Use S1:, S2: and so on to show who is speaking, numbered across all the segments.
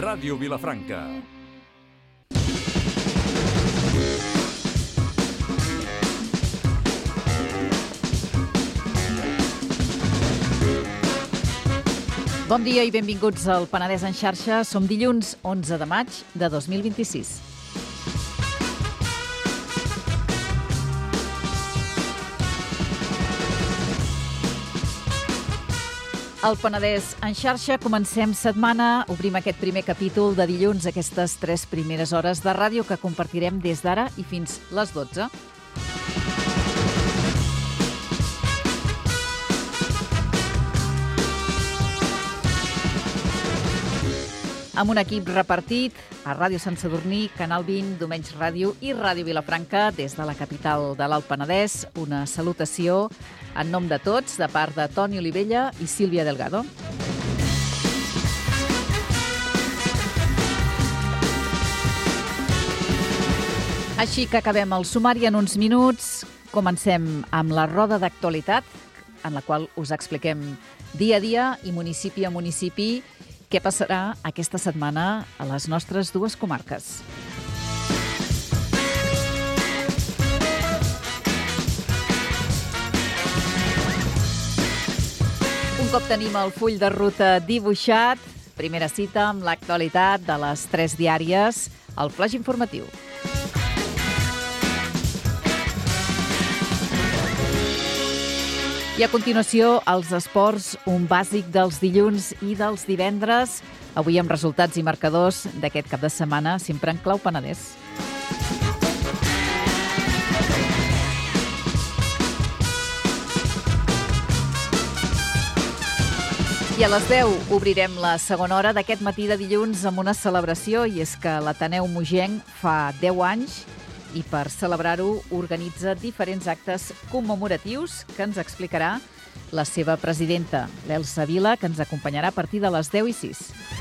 S1: Ràdio Vilafranca.
S2: Bon dia i benvinguts al Penedès en xarxa. Som dilluns 11 de maig de 2026. Al Penedès en xarxa comencem setmana, obrim aquest primer capítol de dilluns, aquestes 3 primeres hores de ràdio que compartirem des d'ara i fins les 12. Amb un equip repartit a Ràdio Sant Sadurní, Canal 20, Domenys Ràdio i Ràdio Vilafranca des de la capital de l'Alt Penedès. Una salutació en nom de tots, de part de Toni Olivella i Sílvia Delgado. Així que acabem el sumari en uns minuts. Comencem amb la roda d'actualitat, en la qual us expliquem dia a dia i municipi a municipi què passarà aquesta setmana a les nostres dues comarques. Un cop tenim el full de ruta dibuixat, primera cita amb l'actualitat de les 3 diàries, el flaix informatiu. I a continuació, els esports, un bàsic dels dilluns i dels divendres, avui amb resultats i marcadors d'aquest cap de setmana, sempre en clau Penedès. I a les 10 obrirem la segona hora d'aquest matí de dilluns amb una celebració, i és que l'Ateneu Mogenc fa 10 anys i per celebrar-ho organitza diferents actes commemoratius que ens explicarà la seva presidenta, l'Elsa Vila, que ens acompanyarà a partir de les 10:06.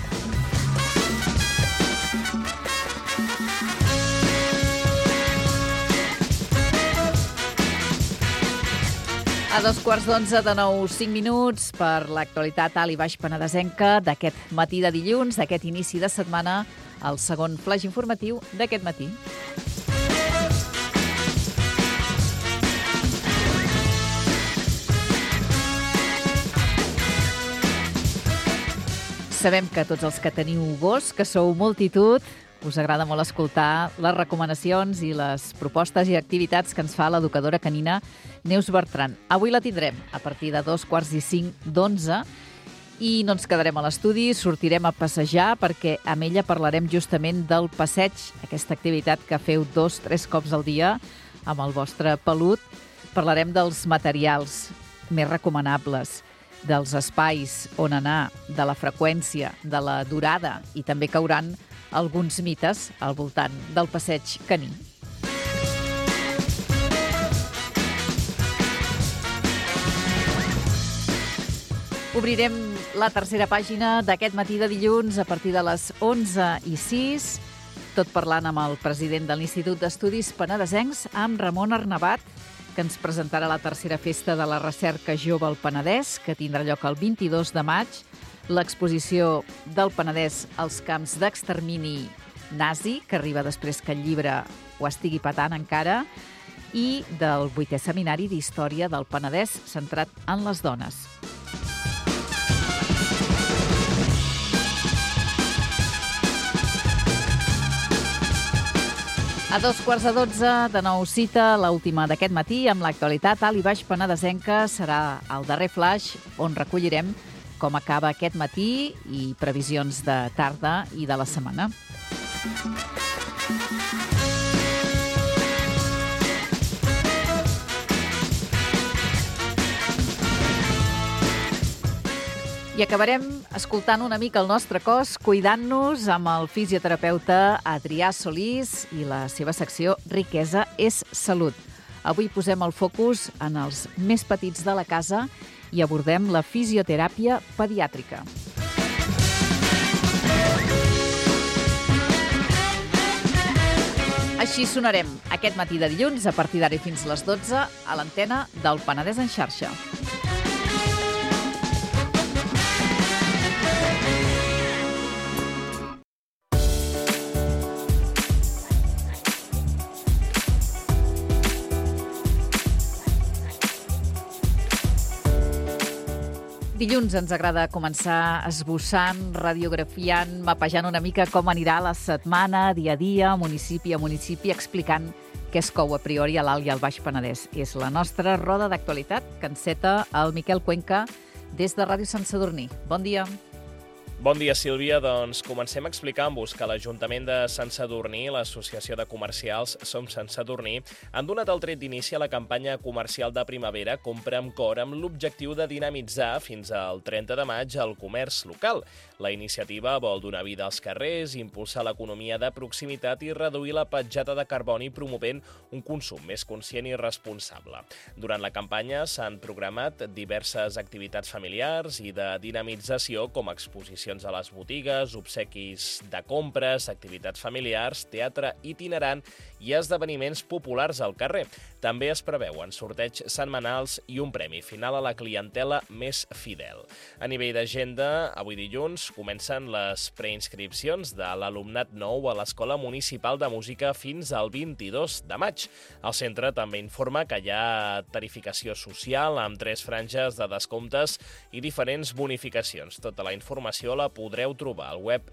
S2: A 11:15 de 5 minuts per l'actualitat alt i baix penedesenca d'aquest matí de dilluns, d'aquest inici de setmana, el segon flaix informatiu d'aquest matí. Sabem que tots els que teniu gos, que sou multitud, us agrada molt escoltar les recomanacions i les propostes i activitats que ens fa l'educadora canina Neus Bertran. Avui la tindrem a partir de 11:45 i no ens quedarem a l'estudi, sortirem a passejar perquè amb ella parlarem justament del passeig, aquesta activitat que feu 2-3 cops al dia amb el vostre pelut. Parlarem dels materials més recomanables, dels espais on anar, de la freqüència, de la durada, i també cauran alguns mites al voltant del passeig caní. Obrirem la tercera pàgina d'aquest matí de dilluns a partir de les 11:06, tot parlant amb el president de l'Institut d'Estudis Penedesencs, amb Ramon Arnabat, que ens presentarà la tercera festa de la recerca jove al Penedès, que tindrà lloc el 22 de maig, l'exposició del Penedès als camps d'extermini nazi, que arriba després que el llibre ho estigui patant encara, i del 8è Seminari d'Història del Penedès, centrat en les dones. A 11:15 de nou cita, l'última d'aquest matí, amb l'actualitat alt i baix penedesenca, serà el darrer flaix on recollirem com acaba aquest matí i previsions de tarda i de la setmana. I acabarem escoltant una mica el nostre cos, cuidant-nos amb el fisioterapeuta Adrià Solís i la seva secció Riquesa és Salut. Avui posem el focus en els més petits de la casa i abordem la fisioteràpia pediàtrica. Així sonarem aquest matí de dilluns a partir d'ara i fins les 12 a l'antena del Penedès en xarxa. Dilluns ens agrada començar esbossant, radiografiant, mapejant una mica com anirà la setmana, dia a dia, municipi a municipi, explicant què es cou a priori a l'Alt i al Baix Penedès. És la nostra roda d'actualitat que enceta el Miquel Cuenca des de Ràdio Sant Sadurní. Bon dia.
S1: Bon dia, Sílvia. Doncs comencem explicant-vos que l'Ajuntament de Sant Sadurní i l'Associació de Comercials Som Sant Sadurní han donat el tret d'inici a la campanya comercial de primavera Compra amb Cor amb l'objectiu de dinamitzar fins al 30 de maig el comerç local. La iniciativa vol donar vida als carrers, impulsar l'economia de proximitat i reduir la petjada de carboni promovent un consum més conscient i responsable. Durant la campanya s'han programat diverses activitats familiars i de dinamització com exposicions a les botigues, obsequis de compres, activitats familiars, teatre itinerant i esdeveniments populars al carrer. També es preveuen sorteigs setmanals i un premi final a la clientela més fidel. A nivell d'agenda, avui dilluns comencen les preinscripcions de l'alumnat nou a l'Escola Municipal de Música fins al 22 de maig. El centre també informa que hi ha tarificació social amb 3 franges de descomptes i diferents bonificacions. Tota la informació la podreu trobar al web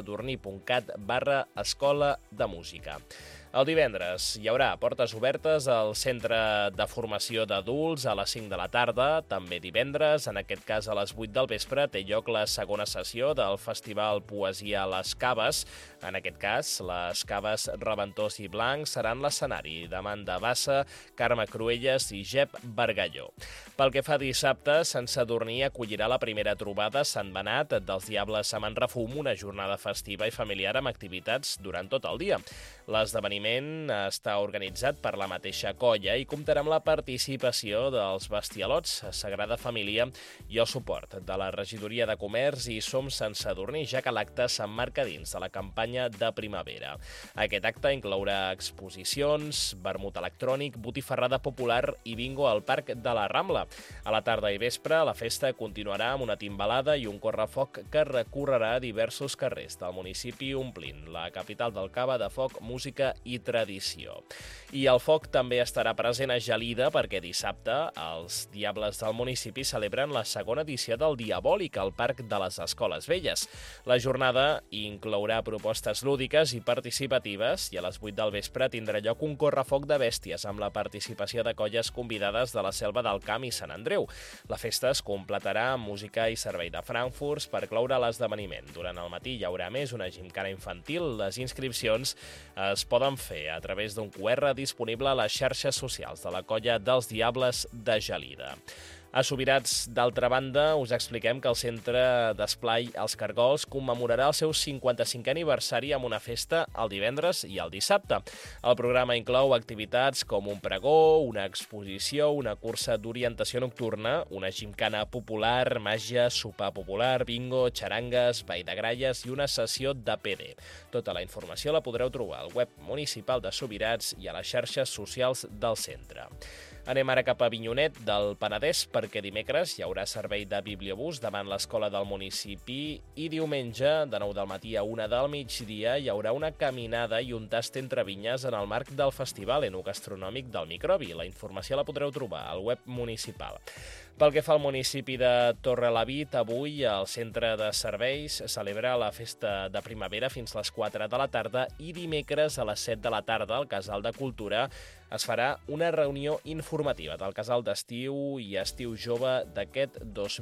S1: santsadurní.cat/escola de música. El divendres hi haurà portes obertes al Centre de Formació d'Adults a les 5 de la tarda. També divendres, en aquest cas a les 8 del vespre, té lloc la segona sessió del Festival Poesia a les Caves. En aquest cas, les Caves Reventós i Blanc seran l'escenari d'Amanda Bassa, Carme Cruelles i Jep Bargalló. Pel que fa a dissabte, Sant Sadurní acollirà la primera trobada Sant Benat dels Diables a Manrefum, una jornada festiva i familiar amb activitats durant tot el dia. L'esdeveniment està organitzat per la mateixa colla i comptarà amb la participació dels Bestialots, Sagrada Família i el suport de la Regidoria de Comerç i Som Sant Sadurní, ja que l'acte s'emmarca dins de la campanya de primavera. Aquest acte inclourà exposicions, vermut electrònic, botifarrada popular i bingo al Parc de la Rambla. A la tarda i vespre, la festa continuarà amb una timbalada i un correfoc que recorrerà diversos carrers del municipi omplint la capital del cava de foc, música i tradició. I el foc també estarà present a Gelida perquè dissabte els Diables del municipi celebren la segona edició del Diabòlic al Parc de les Escoles Velles. La jornada inclourà propostes lúdiques i participatives i a les 8 del vespre tindrà lloc un correfoc de bèsties amb la participació de colles convidades de la Selva del Camp i Sant Andreu. La festa es completarà amb música i servei de frankfurts per cloure l'esdeveniment. Durant el matí hi haurà més una gimcana infantil. Les inscripcions es poden fer a través d'un QR disponible a les xarxes socials de la colla dels Diables de Gelida. A Subirats, d'altra banda, us expliquem que el Centre d'Esplai Els Cargols commemorarà el seu 55è aniversari amb una festa el divendres i el dissabte. El programa inclou activitats com un pregó, una exposició, una cursa d'orientació nocturna, una gimcana popular, màgia, sopar popular, bingo, xarangues, ball de gralles i una sessió de PD. Tota la informació la podreu trobar al web municipal de Subirats i a les xarxes socials del centre. Anem ara cap a Avinyonet del Penedès perquè dimecres hi haurà servei de bibliobús davant l'escola del municipi i diumenge, de 9 del matí a 1 del migdia, hi haurà una caminada i un tast entre vinyes en el marc del Festival Enogastronòmic del Microbi. La informació la podreu trobar al web municipal. Pel que fa al municipi de Torrelavit, avui el centre de serveis celebra la festa de primavera fins a les 4 de la tarda i dimecres a les 7 de la tarda al Casal de Cultura es farà una reunió informativa del casal d'estiu i estiu jove d'aquest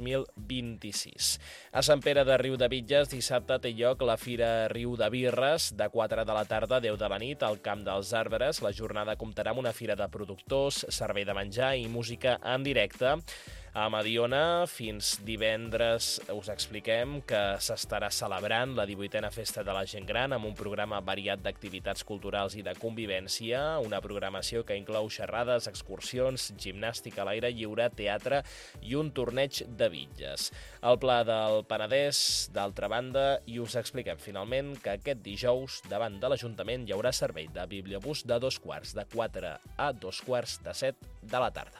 S1: 2026. A Sant Pere de Riudebitlles, dissabte té lloc la Fira Riu de Birres, de 4 de la tarda a 10 de la nit al Camp dels Arbres. La jornada comptarà amb una fira de productors, servei de menjar i música en directe. A Mediona, fins divendres us expliquem que s'estarà celebrant la 18a Festa de la Gent Gran amb un programa variat d'activitats culturals i de convivència, una programació que inclou xerrades, excursions, gimnàstica a l'aire lliure, teatre i un torneig de bitlles. El Pla del Penedès, d'altra banda, i us expliquem finalment que aquest dijous, davant de l'Ajuntament, hi haurà servei de bibliobús de 2 quarts de 4 a 2 quarts de 7 de la tarda.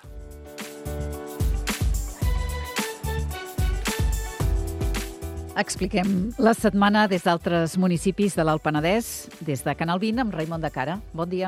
S2: Expliquem la setmana des d'altres municipis de l'Alt Penedès, des de Canal 20 amb Raimon de Cara. Bon dia.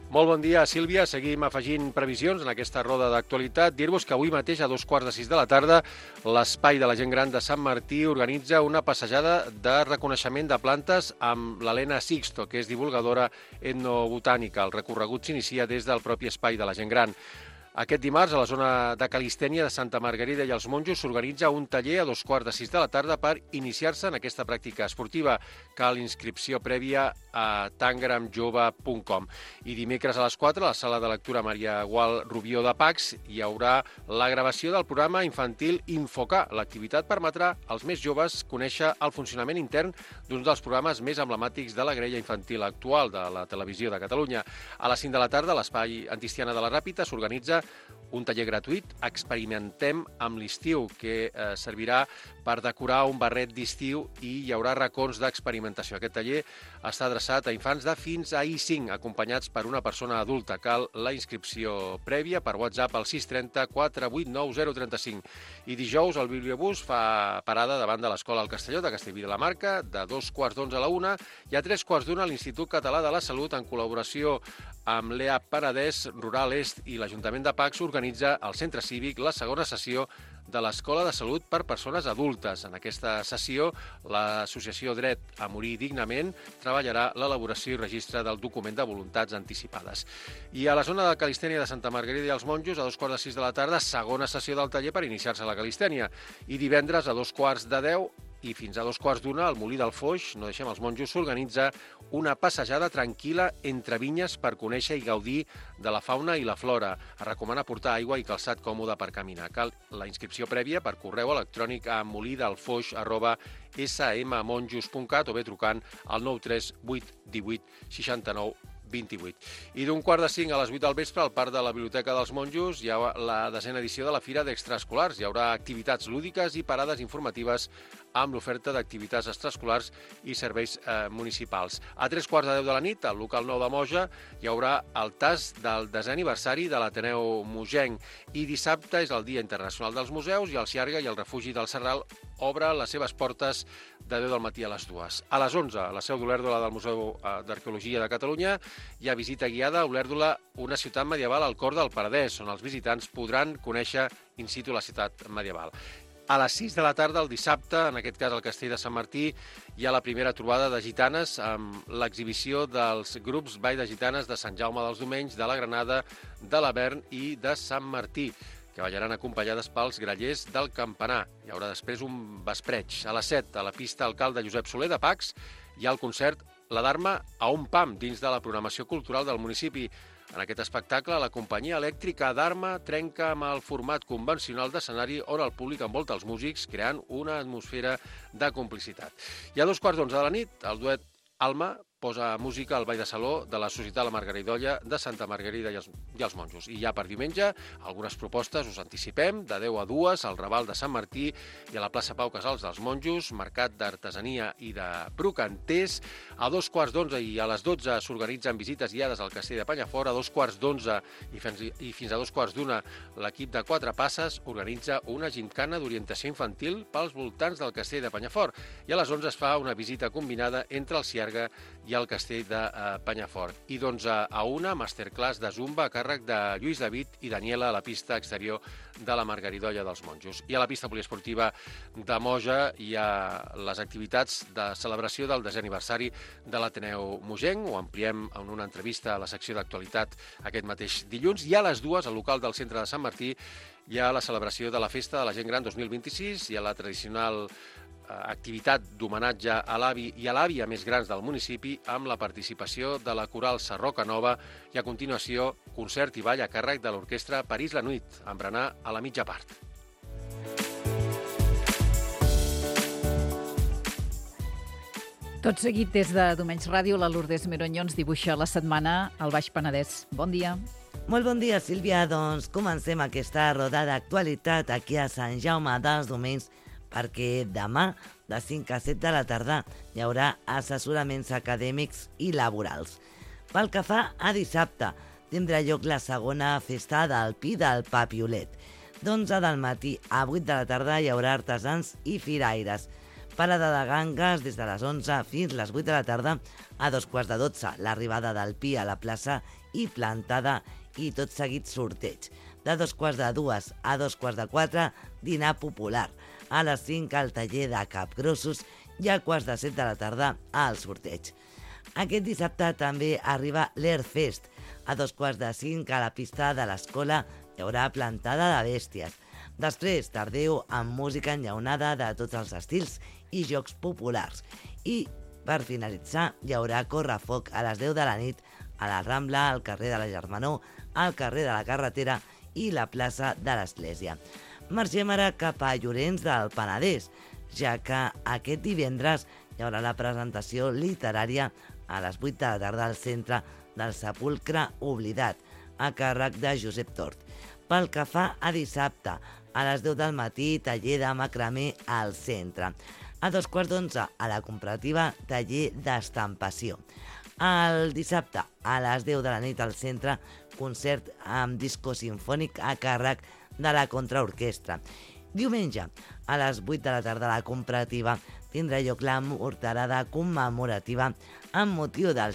S3: Molt bon dia, Sílvia. Seguim afegint previsions en aquesta roda d'actualitat. Dir-vos que avui mateix, a 2:45 de la tarda, l'Espai de la Gent Gran de Sant Martí organitza una passejada de reconeixement de plantes amb l'Helena Sixto, que és divulgadora etnobotànica. El recorregut s'inicia des del propi Espai de la Gent Gran. Aquest dimarts, a la zona de Calistènia de Santa Margarida i els Monjos, s'organitza un taller a 2:45 de la tarda per iniciar-se en aquesta pràctica esportiva. Cal inscripció prèvia a tangramjove.com. I dimecres a les 4, a la sala de lectura Maria Gual Rubió de Pacs, hi haurà la gravació del programa infantil Infocar. L'activitat permetrà als més joves conèixer el funcionament intern d'un dels programes més emblemàtics de la grella infantil actual de la televisió de Catalunya. A les 5 de la tarda, a l'Espai Antistiana de la Ràpita, s'organitza un taller gratuït, Experimentem amb l'estiu, que servirà per decorar un barret d'estiu i hi haurà racons d'experimentació. Aquest taller està adreçat a infants de fins a I5, acompanyats per una persona adulta. Cal la inscripció prèvia per WhatsApp al 630 489 035. I dijous el Bibliobús fa parada davant de l'Escola al Castelló de Castellví de la Marca, de 2:15 a la 1 i a 3:15 a l'Institut Català de la Salut, en col·laboració amb l'EA Penedès Rural Est i l'Ajuntament de Pacs, organitza al Centre Cívic la segona sessió de l'Escola de Salut per persones adultes. En aquesta sessió, l'associació Dret a Morir Dignament treballarà l'elaboració i registre del document de voluntats anticipades. I a la zona de Calistènia de Santa Margarida i els Monjos, a 2:45 de la tarda, segona sessió del taller per iniciar-se a la Calistènia. I divendres, a 2:15 i fins a 2:15, al Molí del Foix, no deixem els Monjos, s'organitza una passejada tranquil·la entre vinyes per conèixer i gaudir de la fauna i la flora. Es recomana portar aigua i calçat còmode per caminar. Cal la inscripció prèvia per correu electrònic a molidalfoix@smmonjos.cat o bé trucant al 93 818 69 28. I d'un 4:45 a les 8 del vespre, al Parc de la Biblioteca dels Monjos, hi ha la 10ª edició de la Fira d'Extraescolars. Hi haurà activitats lúdiques i parades informatives amb l'oferta d'activitats extraescolars i serveis municipals. A 3:15 de la nit, al local 9 de Moja, hi haurà el tas del 10è aniversari de l'Ateneu Mogenc. I dissabte és el Dia Internacional dels Museus i el Ciarga i el Refugi del Serral obre les seves portes de 10 del matí a les 2. A les 11, a la seu d'Olèrdola del Museu d'Arqueologia de Catalunya, hi ha visita guiada a Olèrdola, una ciutat medieval al cor del Penedès, on els visitants podran conèixer in situ la ciutat medieval. A les 6 de la tarda, el dissabte, en aquest cas al Castell de Sant Martí, hi ha la primera trobada de gitanes amb l'exhibició dels grups Ball de Gitanes de Sant Jaume dels Domenys, de la Granada, de l'Avern i de Sant Martí, que ballaran acompanyades pels grallers del Campanar. Hi haurà després un vespreig. A les 7, a la pista Alcalde Josep Soler de Pacs, hi ha el concert La Dharma a un pam, dins de la programació cultural del municipi. En aquest espectacle, la companyia elèctrica Dharma trenca amb el format convencional d'escenari on el públic envolta els músics, creant una atmosfera de complicitat. I a 2:15 de la nit, el duet Alma posa música al Ball de Saló de la Societat La Margaridolla de Santa Margarida i els Monjos. I ja per diumenge, algunes propostes us anticipem, de 10 a 2 al Raval de Sant Martí i a la plaça Pau Casals dels Monjos, mercat d'artesania i de brocanters. A 2:15 i a les 12 s'organitzen visites guiades al Castell de Penyafort. A 2:15 i fins a 2:15 l'equip de Quatre Passes organitza una gimcana d'orientació infantil pels voltants del Castell de Penyafort. I a les 11 es fa una visita combinada entre el Ciarga i el Castell de Penyafort. I d'11 a 1, masterclass de Zumba a càrrec de Lluís David i Daniela a la pista exterior de la Margaridolla dels Monjos. I a la pista poliesportiva de Moja hi ha les activitats de celebració del 10è aniversari de l'Ateneu Mogenc. Ho ampliem en una entrevista a la secció d'actualitat aquest mateix dilluns. I a les 2, al local del centre de Sant Martí, hi ha la celebració de la Festa de la Gent Gran 2026. Hi ha la tradicional activitat d'homenatge a l'avi i a l'àvia més grans del municipi amb la participació de la coral Sarroca Nova i a continuació concert i ball a càrrec de l'orquestra París la Nuit, amb berenar a la mitja part.
S2: Tot seguit, des de Domenys Ràdio, la Lourdes Meronyo ens dibuixa la setmana al Baix Penedès. Bon dia.
S4: Molt bon dia, Sílvia. Doncs comencem aquesta roda d'actualitat aquí a Sant Jaume dels Domenys, perquè demà, de 5 a 7 de la tarda, hi haurà assessoraments acadèmics i laborals. Pel que fa a dissabte, tindrà lloc la segona festa del Pi del Papiolet. D'11 del matí a 8 de la tarda hi haurà artesans i firaires. Parada de gangues des de les 11 fins les 8 de la tarda. A 2:15, l'arribada del Pi a la plaça i plantada i tot seguit sorteig. De 2:45 a 2:45, dinar popular. A les 5 al taller de capgrossos i a 6:45 de la tarda al sorteig. Aquest dissabte també arriba l'Airfest. A 4:45 a la pista de l'escola hi haurà plantada de bèsties. Després, tardeu amb música enllaunada de tots els estils i jocs populars. I, per finalitzar, hi haurà correfoc a les 10 de la nit a la Rambla, al carrer de la Germanor, al carrer de la Carretera i la plaça de l'Església. Marxem ara cap a Llorenç del Penedès, ja que aquest divendres hi haurà la presentació literària a les 8 de la tarda al centre del Sepulcre Oblidat, a càrrec de Josep Tort. Pel que fa a dissabte, a les 10 del matí, taller de macramé al centre. A 2:15, a la comparativa, taller d'estampació. El dissabte, a les 10 de la nit al centre, concert amb disco sinfònic a càrrec de la contraorquestra. Diumenge, a les 8 de la tarda, a la comparativa, tindrà lloc la morterada commemorativa amb motiu del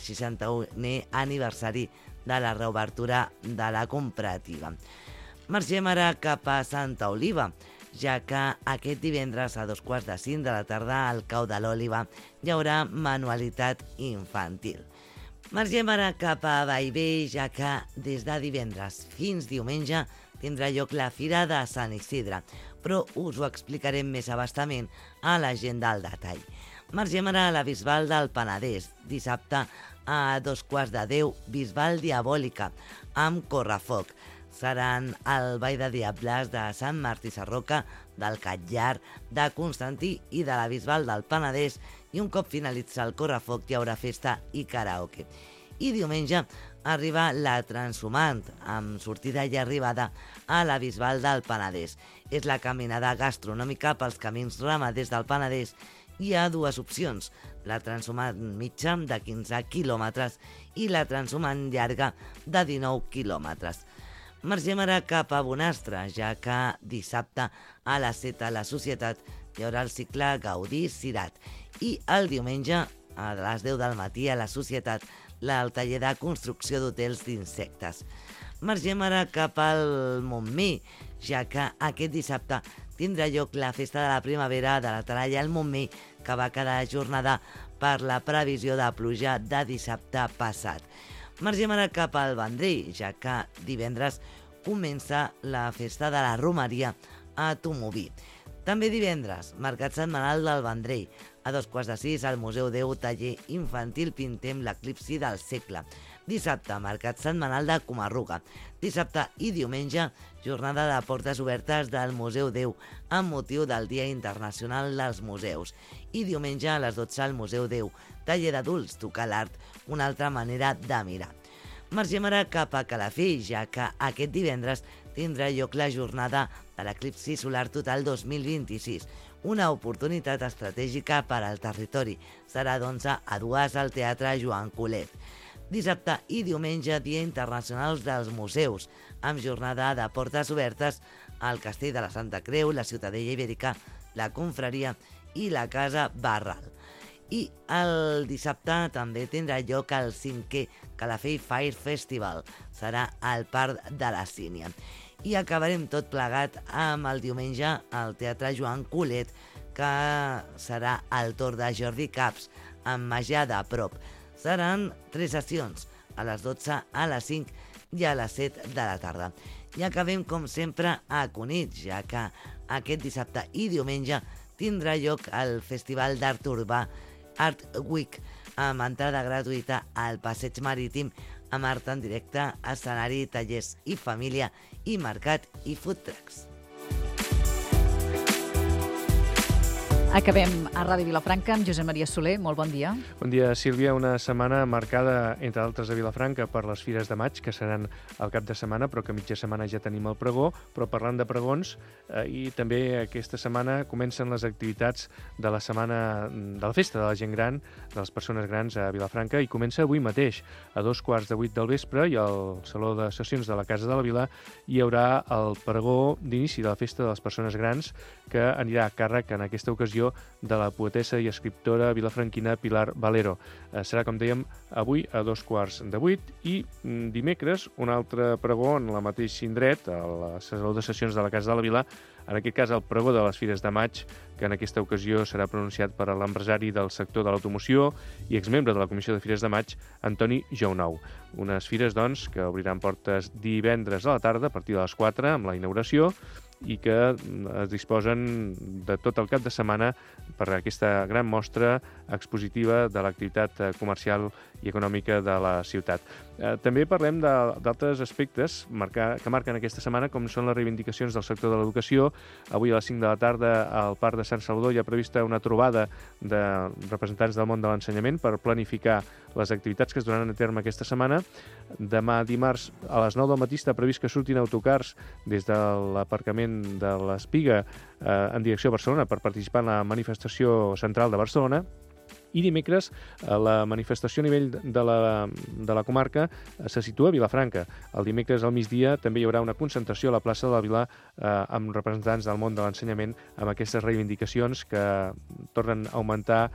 S4: 61è aniversari de la reobertura de la comparativa. Marxem ara cap a Santa Oliva, ja que aquest divendres a 2:45 de la tarda al Cau de l'Òliba hi haurà manualitat infantil. Marxem ara cap a Bellvei, ja que des de divendres fins diumenge tindrà lloc la Fira de Sant Isidre, però us ho explicarem més abastament a l'agenda al detall. Marxem ara a la Bisbal del Penedès, dissabte a 2:15, Bisbal Diabòlica, amb correfoc. Seran el Ball de Diables de Sant Martí Sarroca, del Catllar, de Constantí i de la Bisbal del Penedès, i un cop finalitza el correfoc hi haurà festa i karaoke. I diumenge arriba la Transhumant, amb sortida i arribada a la Bisbal del Penedès. És la caminada gastronòmica pels camins ramaders del Penedès. Hi ha dues opcions, la Transhumant mitja de 15 quilòmetres i la Transhumant llarga de 19 quilòmetres. Marxem ara cap a Bonastre, ja que dissabte a les 7 a la Societat hi haurà el cicle Gaudí-Cirat i el diumenge a les 10 del matí a la Societat el taller de construcció d'hotels d'insectes. Marxem ara cap al Montmí, ja que aquest dissabte tindrà lloc la festa de la primavera de la Talaia al Montmí, que va quedar ajornada per la previsió de pluja de dissabte passat. Marxem ara cap al Vendrell, ja que divendres comença la festa de la romeria a Tomoví. També divendres, mercat setmanal del Vendrell. A 2:15 al Museu Déu, taller infantil Pintem l'eclipsi del segle. Dissabte, mercat setmanal de Comarruga. Dissabte i diumenge, jornada de portes obertes del Museu Déu amb motiu del Dia Internacional dels Museus. I diumenge a les 12 al Museu Déu, taller d'adults, tocar l'art, una altra manera de mirar. Marxem ara cap a Calafell, ja que aquest divendres tindrà lloc la jornada de l'eclipsi solar total 2026, una oportunitat estratègica per al territori. Serà d'11 a 2 al Teatre Joan Colet. Dissabte i diumenge, Dia Internacional dels Museus, amb jornada de portes obertes al Castell de la Santa Creu, la Ciutadella Ibèrica, la Confraria i la Casa Barral. I el dissabte també tindrà lloc el 5è Calafell Fire Festival. Serà al Parc de la Sínia. I acabarem tot plegat amb el diumenge al Teatre Joan Colet, que serà el torn de Jordi Caps, amb Màgia de prop. Seran 3 sessions, a les 12, a les 5 i a les 7 de la tarda. I acabem, com sempre, a Cunit, ja que aquest dissabte i diumenge tindrà lloc el Festival d'Art Urbà Art Week, amb entrada gratuïta al Passeig Marítim, amb art en directe, escenari, tallers i família, i mercat i food trucks.
S2: Acabem a Ràdio Vilafranca amb Josep Maria Soler. Molt bon dia.
S5: Bon dia, Sílvia. Una setmana marcada, entre altres, a Vilafranca per les Fires de Maig, que seran al cap de setmana, però que a mitja setmana ja tenim el pregó. Però parlant de pregons, i també aquesta setmana comencen les activitats de la setmana de la festa de la gent gran, de les persones grans a Vilafranca, i comença avui mateix, a 7:15 del vespre, i al Saló de Sessions de la Casa de la Vila hi haurà el pregó d'inici de la festa de les persones grans, que anirà a càrrec en aquesta ocasió commemoració de la poetessa i escriptora vilafranquina Pilar Valero. Serà, com dèiem, avui a 7:15 i dimecres un altre pregó en la mateix indret, a la Saló de Sessions de la Casa de la Vila, en aquest cas el pregó de les Fires de Maig, que en aquesta ocasió serà pronunciat per l'empresari del sector de l'automoció i exmembre de la Comissió de Fires de Maig, Antoni Jounou. Unes fires, doncs, que obriran portes divendres a la tarda a partir de les 4 amb la inauguració i que es disposen de tot el cap de setmana per aquesta gran mostra expositiva de l'activitat comercial i econòmica de la ciutat. També parlem d'altres aspectes que marquen aquesta setmana, com són les reivindicacions del sector de l'educació. Avui a les 5 de la tarda al Parc de Sant Salvador hi ha prevista una trobada de representants del món de l'ensenyament per planificar les activitats que es duran a terme aquesta setmana. Demà dimarts a les 9 del matí està previst que surtin autocars des de l'aparcament de l'Espiga en direcció a Barcelona per participar en la manifestació central de Barcelona. I dimecres la manifestació a nivell de la comarca se situa a Vilafranca. El dimecres al migdia també hi haurà una concentració a la plaça de la Vila amb representants del món de l'ensenyament amb aquestes reivindicacions que tornen a augmentar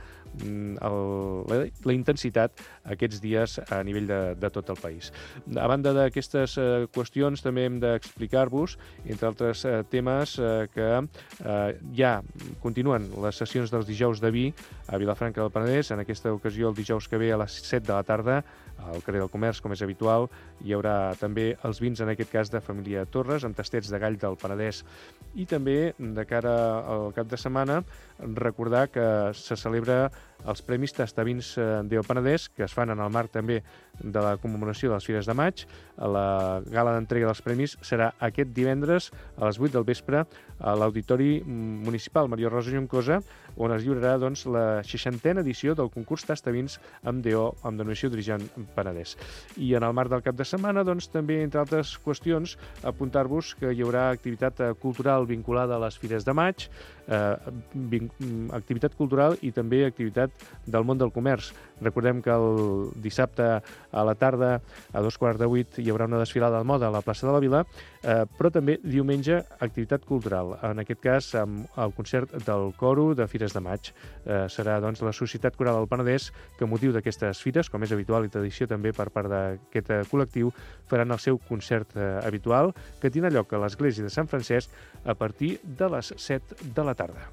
S5: la intensitat aquests dies a nivell de tot el país. A banda d'aquestes qüestions també hem d'explicar-vos, entre altres temes, que ja continuen les sessions dels dijous de vi a Vilafranca del Penedès. En aquesta ocasió, el dijous que ve a les 7 de la tarda, al carrer del Comerç, com és habitual, hi haurà també els vins, en aquest cas, de família Torres, amb tastets de gall del Penedès. I també, de cara al cap de setmana, recordar que se celebra els Premis Tastavins del Penedès, que es fan en el marc també de la commemoració de les Fires de Maig. La gala d'entrega dels premis serà aquest divendres a les 8 del vespre a l'Auditori Municipal Maria Rosa Juncosa, on es lliurarà doncs, la 60a edició del concurs Tastavins amb DO, amb denominació d'origen Penedès. I en el marc del cap de setmana, doncs, també, entre altres qüestions, apuntar-vos que hi haurà activitat cultural vinculada a les Fires de Maig, activitat cultural i també activitat del món del comerç. Recordem que el dissabte a la tarda, a 7:15, hi haurà una desfilada de moda a la plaça de la Vila, però també diumenge activitat cultural, en aquest cas amb el concert del Coro de Fires de Maig. Serà doncs la Societat Coral del Penedès que, a motiu d'aquestes fires, com és habitual i tradició també per part d'aquest col·lectiu, faran el seu concert habitual, que tindrà lloc a l'església de Sant Francesc a partir de les 7 de la tarda.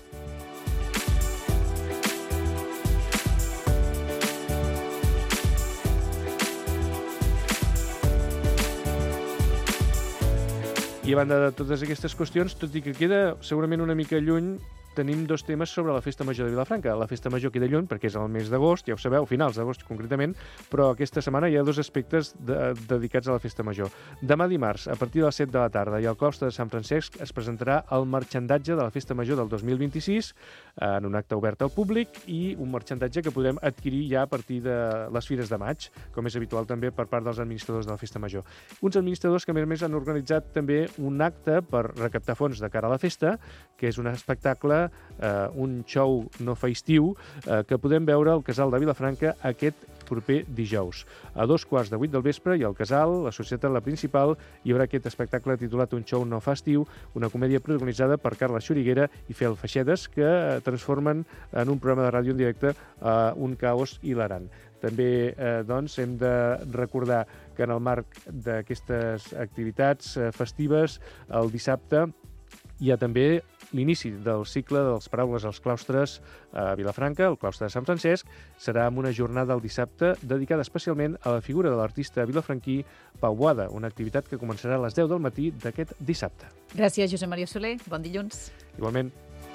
S5: I a banda de totes aquestes qüestions, tot i que queda segurament una mica lluny, tenim dos temes sobre la Festa Major de Vilafranca. La Festa Major queda lluny perquè és el mes d'agost, ja ho sabeu, finals d'agost concretament, però aquesta setmana hi ha dos aspectes dedicats a la Festa Major. Demà dimarts, a partir de les 7 de la tarda, i al claustre de Sant Francesc es presentarà el marxandatge de la Festa Major del 2026 en un acte obert al públic i un marxandatge que podrem adquirir ja a partir de les Fires de Maig, com és habitual també per part dels administradors de la Festa Major. Uns administradors que, a més, han organitzat també un acte per recaptar fons de cara a la festa, que és un espectacle, un show no festiu, que podem veure al Casal de Vilafranca aquest proper dijous. A 7:15 del vespre i al Casal, la Societat La Principal, hi haurà aquest espectacle titulat Un show no festiu, una comèdia protagonitzada per Carla Xuriguera i Fel Feixedes, que transformen en un programa de ràdio en directe un caos hilarant. També doncs, hem de recordar que en el marc d'aquestes activitats festives, el dissabte, hi ha també l'inici del cicle de les paraules als claustres a Vilafranca, el claustre de Sant Francesc. Serà amb una jornada el dissabte dedicada especialment a la figura de l'artista vilafranquí Pau Boada, una activitat que començarà a les 10 del matí d'aquest dissabte.
S2: Gràcies, Josep Maria Soler. Bon dilluns.
S5: Igualment.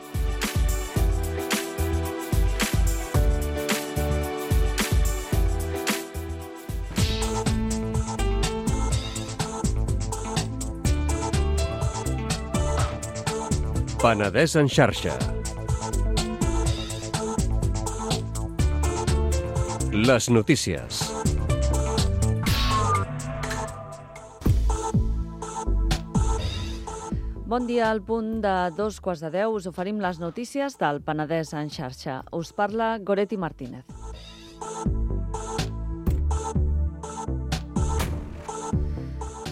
S6: Penedès en xarxa. Les notícies.
S7: Bon dia, al punt de 7:15 us oferim les notícies del Penedès en xarxa. Us parla Goretti Martínez.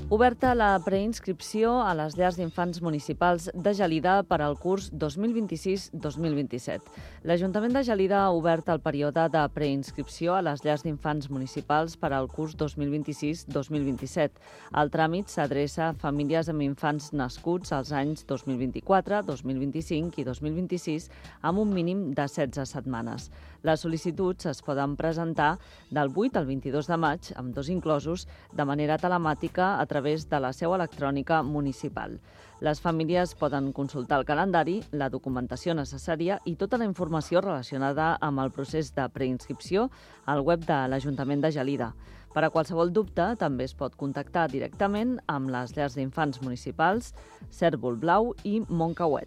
S7: Oberta la preinscripció a les llars d'infants municipals de Gelida per al curs 2026-2027. L'Ajuntament de Gelida ha obert el període de preinscripció a les llars d'infants municipals per al curs 2026-2027. El tràmit s'adreça a famílies amb infants nascuts als anys 2024, 2025 i 2026 amb un mínim de 16 setmanes. Les sol·licituds es poden presentar del 8 al 22 de maig, amb 2 inclosos, de manera telemàtica a través de la seu electrònica municipal. Les famílies poden consultar el calendari, la documentació necessària i tota la informació relacionada amb el procés de preinscripció al web de l'Ajuntament de Gelida. Per a qualsevol dubte, també es pot contactar directament amb les llars d'infants municipals, Cérvol Blau i Montcauet.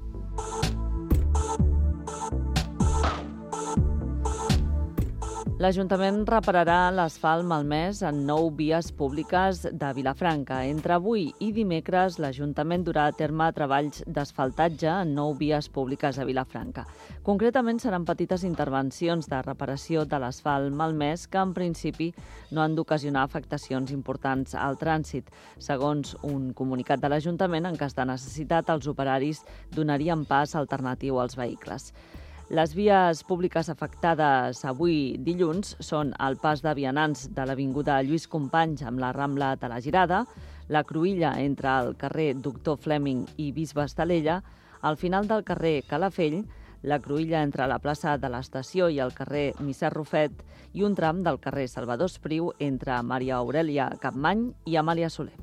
S7: L'Ajuntament repararà l'asfalt malmès en 9 vies públiques de Vilafranca. Entre avui i dimecres, l'Ajuntament durà a terme treballs d'asfaltatge en 9 vies públiques a Vilafranca. Concretament, seran petites intervencions de reparació de l'asfalt malmès que, en principi, no han d'ocasionar afectacions importants al trànsit. Segons un comunicat de l'Ajuntament, en cas de necessitat, els operaris donarien pas alternatiu als vehicles. Les vies públiques afectades avui dilluns són el pas de vianants de l'Avinguda Lluís Companys amb la Rambla de la Girada, la cruïlla entre el carrer Doctor Fleming i Bisbe Estalella, al final del carrer Calafell, la cruïlla entre la plaça de l'Estació i el carrer Misser Rufet i un tram del carrer Salvador Espriu entre Maria Aurèlia Capmany i Amàlia Soler.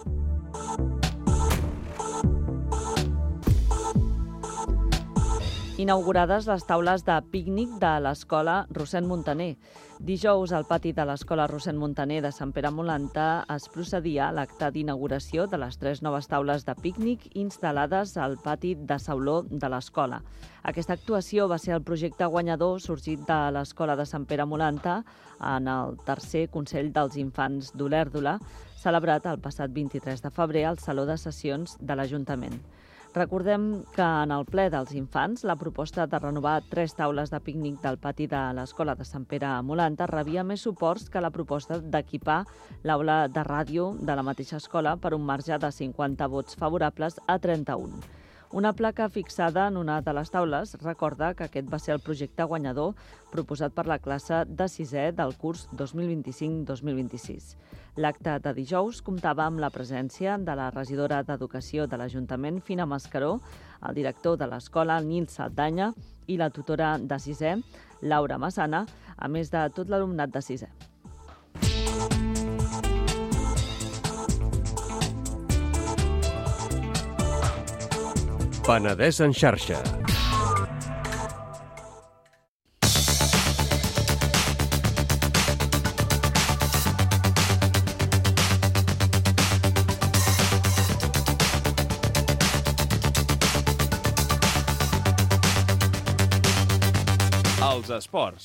S7: Inaugurades les taules de pícnic de l'Escola Rossend Montaner. Dijous, al pati de l'Escola Rossend Montaner de Sant Pere Molanta es procedia a l'acte d'inauguració de les 3 noves taules de pícnic instal·lades al pati de Sauló de l'escola. Aquesta actuació va ser el projecte guanyador sorgit de l'Escola de Sant Pere Molanta en el tercer Consell dels Infants d'Olèrdola, celebrat el passat 23 de febrer al Saló de Sessions de l'Ajuntament. Recordem que en el ple dels infants la proposta de renovar 3 taules de pícnic del pati de l'Escola de Sant Pere Molanta rebia més suports que la proposta d'equipar l'aula de ràdio de la mateixa escola per un marge de 50 vots favorables a 31. Una placa fixada en una de les taules recorda que aquest va ser el projecte guanyador proposat per la classe de 6è del curs 2025-2026. L'acte de dijous comptava amb la presència de la regidora d'Educació de l'Ajuntament, Fina Mascaró, el director de l'escola, Nil Saldanya, i la tutora de 6è, Laura Massana, a més de tot l'alumnat de 6è.
S6: Penedès en xarxa.
S1: Els esports.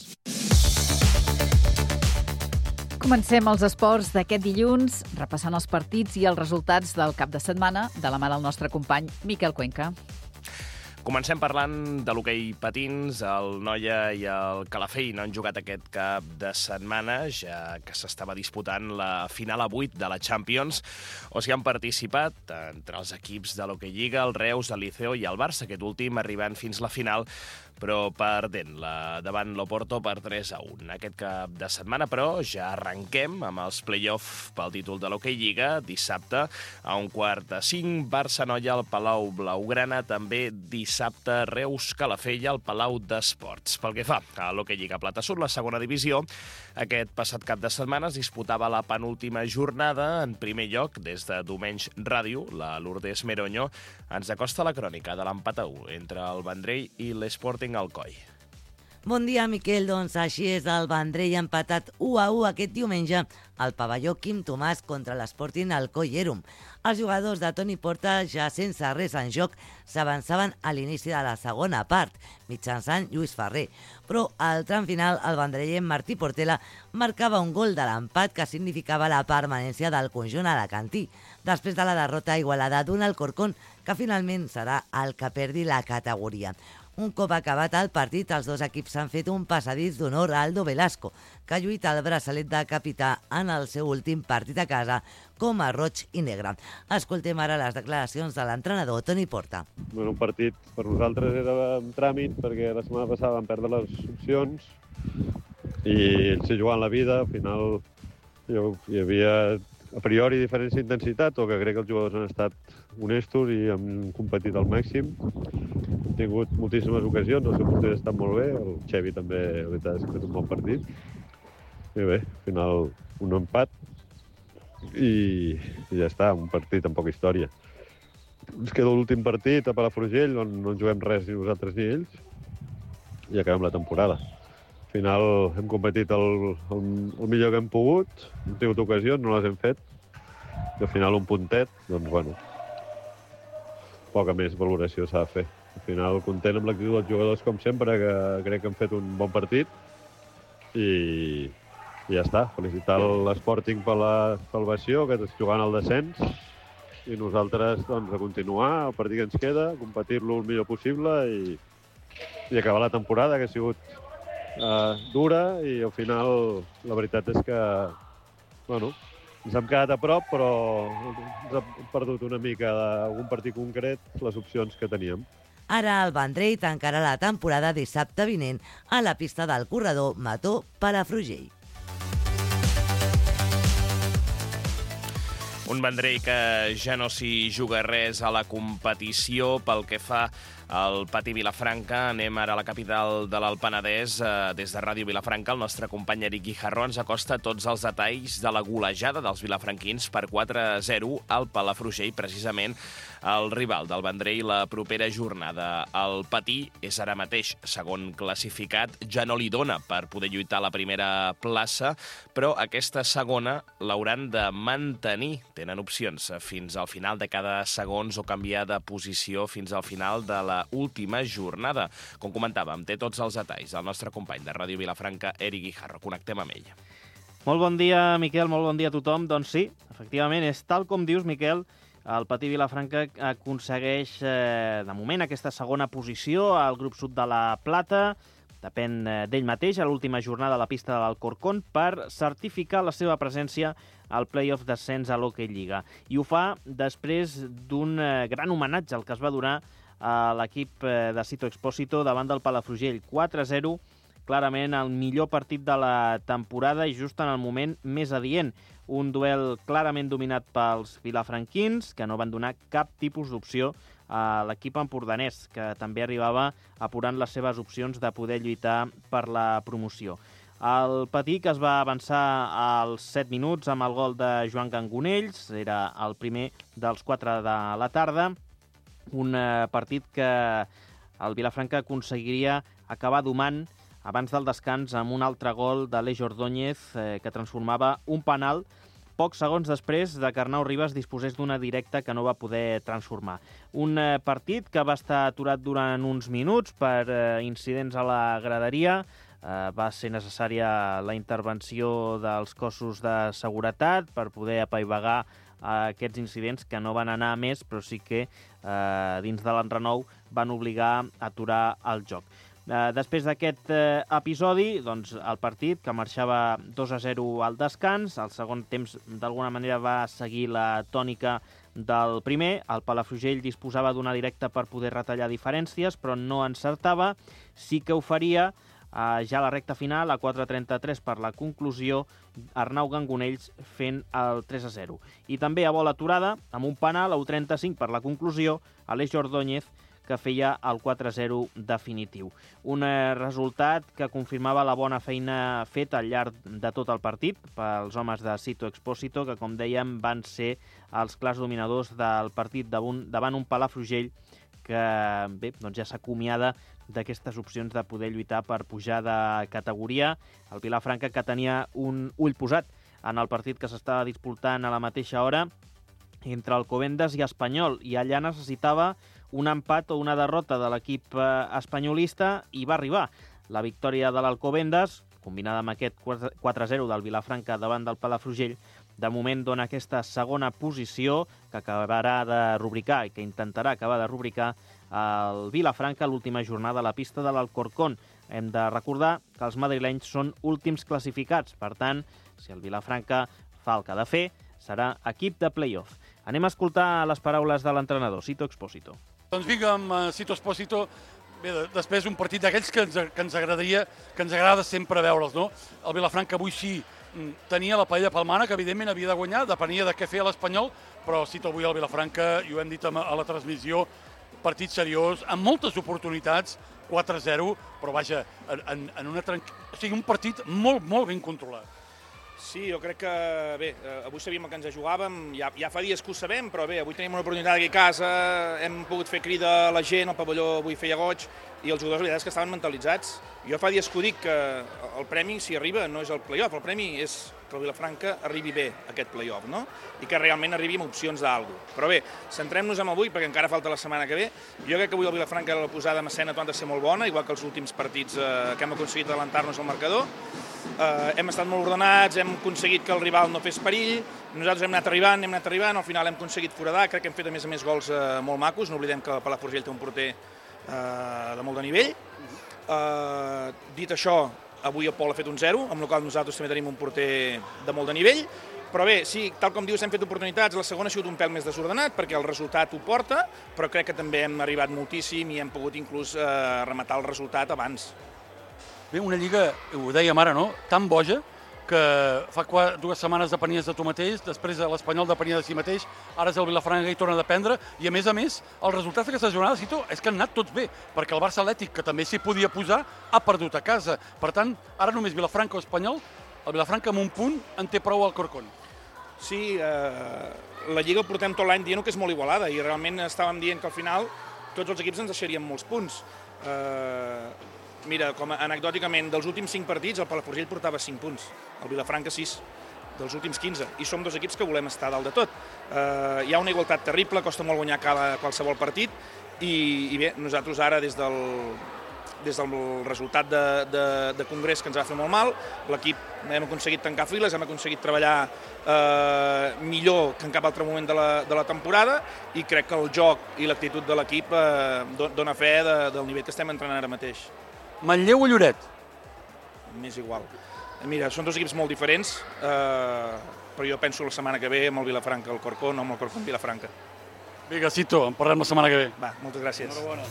S2: Comencem els esports d'aquest dilluns, repassant els partits i els resultats del cap de setmana de la mà del nostre company Miquel Cuenca.
S1: Comencem parlant de l'hoquei patins. El Noia i el Calafell no han jugat aquest cap de setmana, ja que s'estava disputant la final a 8 de la Champions, o s'hi han participat entre els equips de l'Hoquei Lliga, el Reus, el Liceo i el Barça, aquest últim arribant fins la final, però perdent-la davant l'Oporto per 3-1. Aquest cap de setmana, però, ja arrenquem amb els play-off pel títol de l'Hoquei Lliga. Dissabte, a 4:45, Barça-Noia al Palau Blaugrana. També dissabte, Reus-Calafell al Palau d'Esports. Pel que fa a l'Hoquei Lliga Plata Sud, la segona divisió, aquest passat cap de setmana es disputava la penúltima jornada. En primer lloc, des de Domenys Ràdio, la Lourdes Meroño ens acosta la crònica de l'empat a 1 entre el Vendrell i l'Sporting Alcoi.
S4: Bon dia, Miquel. Doncs així és, el Vendrell ha empatat 1-1 aquest diumenge al pavelló Quim Tomàs contra l'Sporting Alcoi Èrum. Els jugadors de Toni Porta, ja sense res en joc, s'avançaven a l'inici de la segona part, mitjançant Lluís Ferrer. Però al tram final, el vendrellenc Martí Portela marcava un gol de l'empat que significava la permanència del conjunt alacantí, després de la derrota igualada d'un Alcorcón, que finalment serà el que perdi la categoria. Un cop acabat el partit, els dos equips han fet un passadís d'honor a Aldo Velasco, que ha lluit el braçalet de capità en el seu últim partit a casa com a roig i negre. Escoltem ara les declaracions de l'entrenador Toni Porta.
S8: Bueno, un partit per nosaltres era un tràmit perquè la setmana passada vam perdre les opcions i ells s'hi jugant la vida. Al final hi havia a priori diferència d'intensitat, o que crec que els jugadors han estat honestos i han competit al màxim. Hem tingut moltíssimes ocasions, el seu porter ha estat molt bé, el Xevi també, la veritat, és que ha fet un bon partit. I bé, al final un empat i ja està, un partit amb poca història. Ens queda l'últim partit a Palafrugell, on no en juguem res ni nosaltres ni ells, i acabem la temporada. Al final hem competit el millor que hem pogut, hem tingut ocasions, no les hem fet, i al final un puntet, doncs bueno, poca més valoració s'ha de fer. Al final content amb l'actitud dels jugadors com sempre, que crec que han fet un bon partit, i ja està. Felicitar l'Sporting per la salvació, que està jugant al descens, i nosaltres doncs, a continuar el partit que ens queda, competir-lo el millor possible i acabar la temporada, que ha sigut dura, i al final la veritat és que bueno, ens hem quedat a prop, però ens hem perdut una mica d'algun partit concret les opcions que teníem.
S4: Ara el Vendrell tancarà la temporada dissabte vinent a la pista del corredor Mató-Palafrugell.
S1: Un Vendrell que ja no s'hi juga res a la competició pel que fa al Pati Vilafranca. Anem ara a la capital de l'Alt Penedès. Des de Ràdio Vilafranca, el nostre company Eric Guijarro ens acosta tots els detalls de la golejada dels vilafranquins per 4-0 al Palafrugell, precisament el rival del Vendrell la propera jornada. El Patí és ara mateix segon classificat, ja no li dona per poder lluitar a la primera plaça, però aquesta segona l'hauran de mantenir. Tenen opcions fins al final de cada segons o canviar de posició fins al final de la última jornada. Com comentàvem, té tots els detalls el nostre company de Ràdio Vilafranca, Eric Guijarro. Connectem amb ell.
S9: Molt bon dia, Miquel, molt bon dia a tothom. Doncs sí, efectivament, és tal com dius, Miquel. El Patí Vilafranca aconsegueix, de moment, aquesta segona posició al grup sud de la Plata. Depèn d'ell mateix, a l'última jornada a la pista de l'Alcorcón, per certificar la seva presència al play-off d'ascens a l'Hockey Lliga. I ho fa després d'un gran homenatge al que es va donar a l'equip de Sito Expósito davant del Palafrugell. 4-0, clarament el millor partit de la temporada i just en el moment més adient. Un duel clarament dominat pels vilafranquins, que no van donar cap tipus d'opció a l'equip empordanès, que també arribava apurant les seves opcions de poder lluitar per la promoció. El Patí, que es va avançar als 7 minuts amb el gol de Joan Gangonells, era el primer dels 4 de la tarda, un partit que el Vilafranca aconseguiria acabar domant abans del descans amb un altre gol d'Aleix Ordóñez que transformava un penal pocs segons després de que Arnau Ribas disposés d'una directa que no va poder transformar. Un partit que va estar aturat durant uns minuts per incidents a la graderia. Va ser necessària la intervenció dels cossos de seguretat per poder apaivagar aquests incidents que no van anar a més, però sí que dins de l'enrenou van obligar a aturar el joc. Després d'aquest episodi, doncs, el partit, que marxava 2-0 al descans, el segon temps d'alguna manera va seguir la tònica del primer. El Palafrugell disposava d'una directa per poder retallar diferències, però no encertava. Sí que ho faria ja a la recta final, a 4:33 per la conclusió, Arnau Gangonells fent el 3-0. I també a bola aturada, amb un penal, a 1:35 per la conclusió, Aleix Ordóñez, que feia el 4-0 definitiu. Un resultat que confirmava la bona feina feta al llarg de tot el partit pels homes de Sito Expósito, que, com dèiem, van ser els clars dominadors del partit davant un Palafrugell que bé, doncs ja s'acomiada d'aquestes opcions de poder lluitar per pujar de categoria. El Vilafranca, que tenia un ull posat en el partit que s'estava disputant a la mateixa hora entre Alcobendas i Espanyol, i allà necessitava un empat o una derrota de l'equip espanyolista, i va arribar. La victòria de l'Alcobendas, combinada amb aquest 4-0 del Vilafranca davant del Palafrugell, de moment dona aquesta segona posició que acabarà de rubricar i que intentarà acabar de rubricar el Vilafranca a l'última jornada a la pista de l'Alcorcón. Hem de recordar que els madrilenys són últims classificats. Per tant, si el Vilafranca fa el que ha de fer, serà equip de play-off. Anem a escoltar les paraules de l'entrenador, Sito Expósito.
S10: Doncs vinc amb Sito Expósito. Bé, després un partit d'aquells que ens agrada sempre veure'ls, no? El Vilafranca avui sí tenia la paella palmana, que evidentment havia de guanyar, depenia de què feia l'Espanyol, però Sito avui el Vilafranca, i ho hem dit a la transmissió, partit seriós, amb moltes oportunitats, 4-0, però vaja, o sigui, un partit molt, molt ben controlat.
S11: Sí, jo crec que, bé, avui sabíem el que ens jugàvem, ja fa dies que ho sabem, però bé, avui tenim una oportunitat aquí a casa, hem pogut fer crida a la gent, el pavelló avui feia goig, i els jugadors, la veritat és que estaven mentalitzats. Jo fa dies que ho dic, que el premi, si arriba, no és el play-off, el premi és que el Vilafranca arribi bé a aquest play-off, no? I que realment arribi amb opcions d'algú. Però bé, centrem-nos en avui, perquè encara falta la setmana que ve. Jo crec que avui el Vilafranca, la posada en escena ha de ser molt bona, igual que els últims partits que hem aconseguit adelantar-nos al marcador. Hem estat molt ordenats, hem aconseguit que el rival no fes perill, nosaltres hem anat arribant, al final hem aconseguit foradar, crec que hem fet a més gols molt macos, no oblidem que Palafrugell té un porter de molt de nivell. Dit això, avui el Pol ha fet un 0, amb la qual nosaltres també tenim un porter de molt de nivell, però bé, sí, tal com dius, hem fet oportunitats, la segona ha sigut un pèl més desordenat, perquè el resultat ho porta, però crec que també hem arribat moltíssim i hem pogut inclús rematar el resultat abans.
S10: Bé, una lliga, ho dèiem ara, no?, tan boja, que fa 2 setmanes depenies de tu mateix, després l'Espanyol depenia de si mateix, ara és el Vilafranca i torna a dependre, i a més, el resultat d'aquesta jornada, Sito, és que han anat tots bé, perquè el Barça Atlètic, que també s'hi podia posar, ha perdut a casa. Per tant, ara només Vilafranca o Espanyol, el Vilafranca amb un punt en té prou al Corcón.
S11: Sí, la Lliga portem tot l'any dient que és molt igualada, i realment estàvem dient que al final tots els equips ens deixarien molts punts. Mira, com anecdòticament, dels últims 5 partits, el Palafrugell portava 5 punts, el Vilafranca 6, dels últims 15, i som 2 equips que volem estar dalt de tot. Hi ha una igualtat terrible, costa molt guanyar qualsevol partit, i bé, nosaltres ara, des del resultat de congrés que ens va fer molt mal, l'equip hem aconseguit tancar files, hem aconseguit treballar millor que en cap altre moment de la temporada, i crec que el joc i l'actitud de l'equip dona fe del nivell que estem entrenant ara mateix.
S10: Manlleu o Lloret?
S11: M'és igual. Mira, són 2 equips molt diferents, però jo penso la setmana que ve amb el Vilafranca al Corcón o amb el Corcón Vilafranca.
S10: Vinga, Sito, en parlem la setmana que ve.
S11: Va, moltes gràcies.
S10: Enhorabona.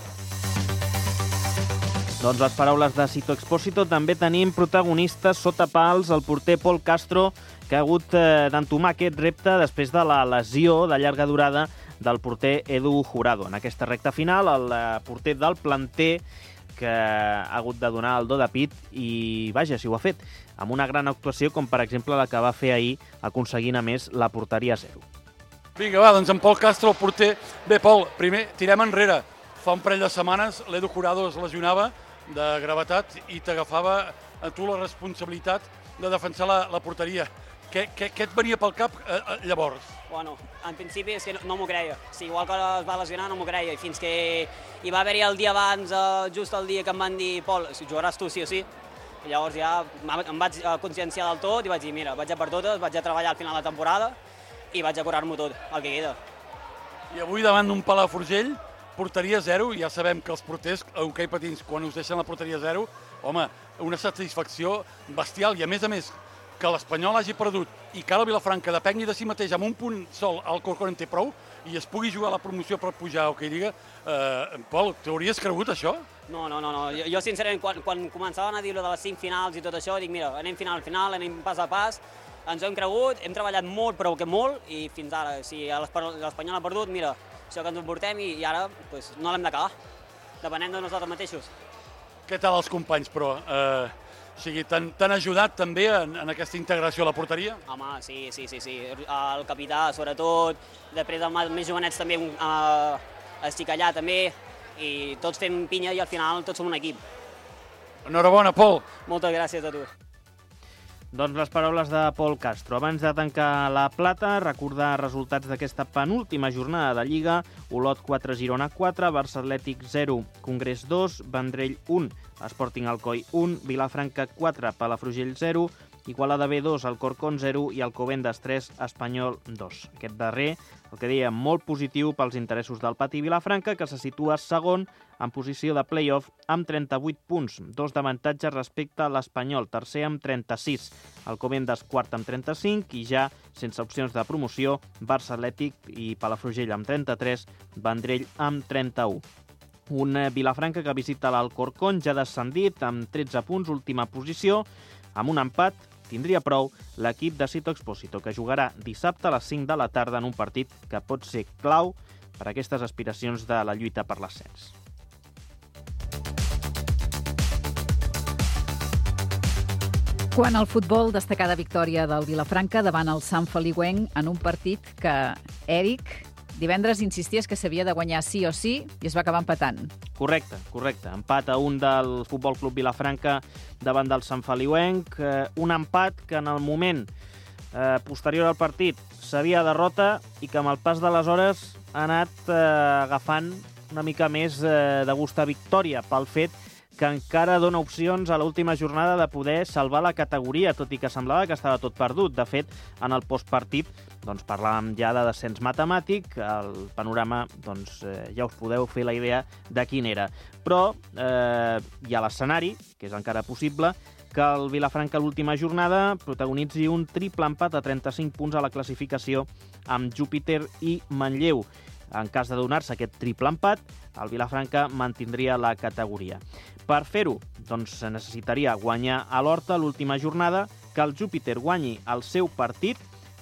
S9: Doncs les paraules de Sito Expósito. També tenim protagonistes sota pals, el porter Pol Castro, que ha hagut d'entomar aquest repte després de la lesió de llarga durada del porter Edu Jurado. En aquesta recta final, el porter del planter que ha hagut de donar el do de pit i, vaja, si ho ha fet, amb una gran actuació com, per exemple, la que va fer ahir, aconseguint, a més, la porteria 0.
S10: Vinga, va, doncs en Pol Castro, el porter. Bé, Pol, primer, tirem enrere. Fa un parell de setmanes l'Edu Jurado es lesionava de gravetat i t'agafava a tu la responsabilitat de defensar la porteria. Què et venia pel cap llavors?
S12: Bueno, en principi és que no m'ho creia. Sí, igual que es va lesionar no m'ho creia, i fins que hi va haver-hi el dia abans, just el dia que em van dir Pol, si jugaràs tu sí o sí, i llavors ja em vaig conscienciar del tot i vaig dir, mira, vaig a per totes, vaig a treballar al final de la temporada i vaig a curar-m'ho tot, el que queda.
S10: I avui davant d'un Palafrugell, porteria 0, ja sabem que els porters a hoquei patins, quan us deixen la porteria 0, home, una satisfacció bestial, i a més, que l'Espanyol hagi perdut i que ara el Vilafranca depengui de si mateix amb un punt sol al Corcón en té prou i es pugui jugar la promoció per pujar o que hi diga, Pol, t'hauries cregut això?
S12: No. Jo sincerament, quan començaven a dir de les 5 finals i tot això, dic, mira, anem final a final, anem pas a pas, ens ho hem cregut, hem treballat molt, però que molt, i fins ara, si l'Espanyol ha perdut, mira, això que ens ho portem i ara no l'hem d'acabar, depenem de nosaltres mateixos.
S10: Què tal els companys, però? O sigui, t'han ajudat també en aquesta integració a la porteria?
S12: Home, sí. El capità, sobretot, després dels més jovenets també estic allà també, i tots fem pinya i al final tots som un equip.
S10: Enhorabona, Pol.
S12: Moltes gràcies a tu.
S9: Doncs les paraules de Pol Castro. Abans de tancar la plata, recordar resultats d'aquesta penúltima jornada de Lliga. Olot 4, Girona 4, Barça Atlètic 0, Congrés 2, Vendrell 1, Sporting Alcoi 1, Vilafranca 4, Palafrugell 0, Igualada B 2, Alcorcón 0 i Alcobendas 3, Espanyol 2. Aquest darrer, el que deia, molt positiu pels interessos del Patí Vilafranca, que se situa segon en posició de play-off amb 38 punts, 2 d'avantatge respecte a l'Espanyol, tercer amb 36, Alcobendas quart amb 35 i ja, sense opcions de promoció, Barça Atlètic i Palafrugell amb 33, Vendrell amb 31. Un Vilafranca que visita l'Alcorcón ja descendit amb 13 punts, última posició, amb un empat tindria prou l'equip de Sito Expósito, que jugarà dissabte a les 5 de la tarda en un partit que pot ser clau per a aquestes aspiracions de la lluita per l'ascens.
S2: Quan al futbol, destacada victòria del Vilafranca davant el Sant Feliuenc en un partit que, Eric, divendres insisties que s'havia de guanyar sí o sí i es va acabar empatant.
S9: Correcte. Empat a 1 del Futbol Club Vilafranca davant del Sant Feliuenc. Un empat que en el moment posterior al partit sabia derrota i que amb el pas de les hores ha anat agafant una mica més de gust a victòria pel fet que encara dona opcions a l'última jornada de poder salvar la categoria, tot i que semblava que estava tot perdut. De fet, en el postpartit parlàvem ja de descens matemàtic, el panorama ja us podeu fer la idea de quin era. Però hi ha l'escenari, que és encara possible, que el Vilafranca l'última jornada protagonitzi un triple empat a 35 punts a la classificació amb Júpiter i Manlleu. En cas de donar-se aquest triple empat, el Vilafranca mantindria la categoria. Per fer-ho, necessitaria guanyar a l'Horta l'última jornada, que el Júpiter guanyi el seu partit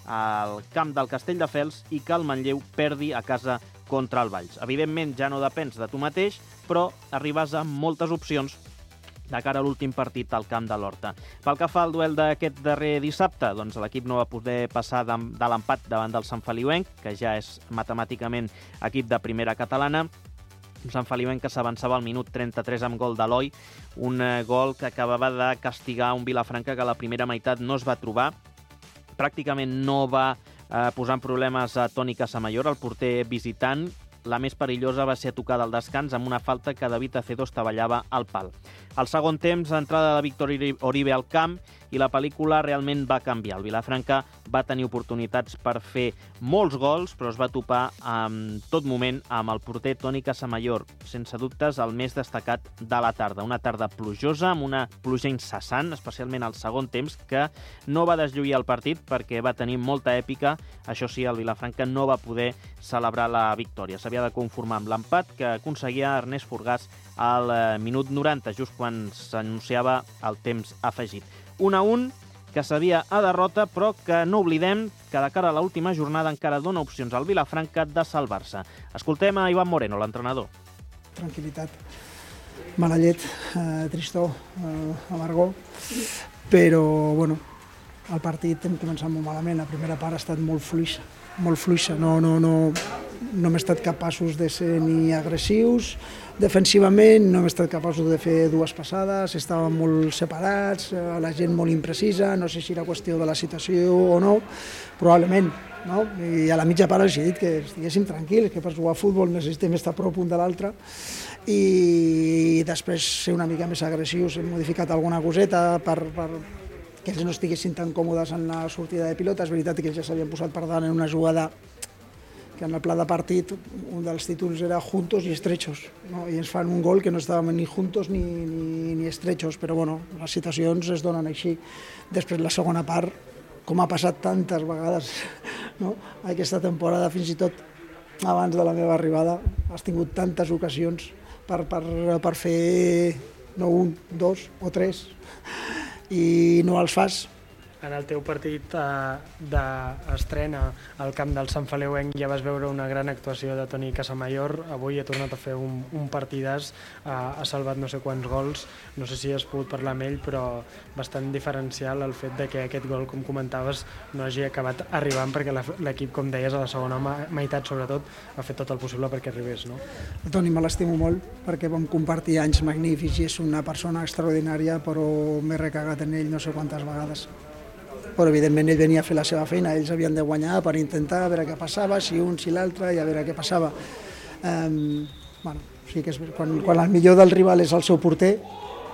S9: al camp del Castelldefels i que el Manlleu perdi a casa contra el Valls. Evidentment, ja no depens de tu mateix, però arribes a moltes opcions de cara a l'últim partit al camp de l'Horta. Pel que fa al duel d'aquest darrer dissabte, l'equip no va poder passar de l'empat davant del Sant Feliuenc, que ja és matemàticament equip de primera catalana. Un Sant Feliuenc que s'avançava al minut 33 amb gol d'Eloi, un gol que acabava de castigar un Vilafranca que a la primera meitat no es va trobar. Pràcticament no va posar en problemes a Toni Casamayor, el porter visitant. La més perillosa va ser a tocar del descans amb una falta que David Acedo estavellava al pal. Al segon temps, entrada de Víctor Oribe al camp i la pel·lícula realment va canviar. El Vilafranca va tenir oportunitats per fer molts gols, però es va topar en tot moment amb el porter Toni Casamayor, sense dubtes el més destacat de la tarda. Una tarda plujosa, amb una pluja incessant, especialment al segon temps, que no va deslluir el partit perquè va tenir molta èpica. Això sí, el Vilafranca no va poder celebrar la victòria. S'havia de conformar amb l'empat que aconseguia Ernest Forgàs al minut 90, just quan s'anunciava el temps afegit. 1-1, que sabia a derrota, però que no oblidem que de cara a l'última jornada encara dona opcions al Vilafranca de salvar-se. Escoltem a Iván Moreno, l'entrenador.
S13: Tranquil·litat, mala llet, tristor, amargor, però bueno, el partit hem començat molt malament. La primera part ha estat molt fluixa. No hem estat capaços de ser ni agressius defensivament, no hem estat capaços de fer dues passades, estàvem molt separats, la gent molt imprecisa, no sé si era qüestió de la situació o no, probablement, no? I a la mitja part els he dit que estiguéssim tranquils, que per jugar a futbol necessitem estar a prop un de l'altre, i després ser una mica més agressius. Hem modificat alguna coseta per que ells no estiguessin tan còmodes en la sortida de pilota. És veritat que ells ja s'havien posat per davant en una jugada que en el pla de partit un dels títols era juntos i estrechos, no? I ens fan un gol que no estàvem ni juntos ni estrechos, però bueno, les situacions es donen així. Després la segona part, com ha passat tantes vegades, no? Aquesta temporada, fins i tot abans de la meva arribada, has tingut tantes ocasions per fer no un, dos o tres, i no els fas.
S14: En el teu partit d'estrena al camp del Sant Feliuenc ja vas veure una gran actuació de Toni Casamayor. Avui ha tornat a fer un partidàs, ha salvat no sé quants gols, no sé si has pogut parlar amb ell, però bastant diferencial el fet de que aquest gol, com comentaves, no hagi acabat arribant, perquè l'equip, com deies, a la segona meitat sobretot, ha fet tot el possible perquè arribés, no?
S13: El Toni me l'estimo molt, perquè vam compartir anys magnífics i és una persona extraordinària, però m'he recagat en ell no sé quantes vegades. Però evidentment ell venia a fer la seva feina, ells havien de guanyar per intentar a veure què passava, si un, si l'altre, i a veure què passava. Sí que és, quan el millor del rival és el seu porter,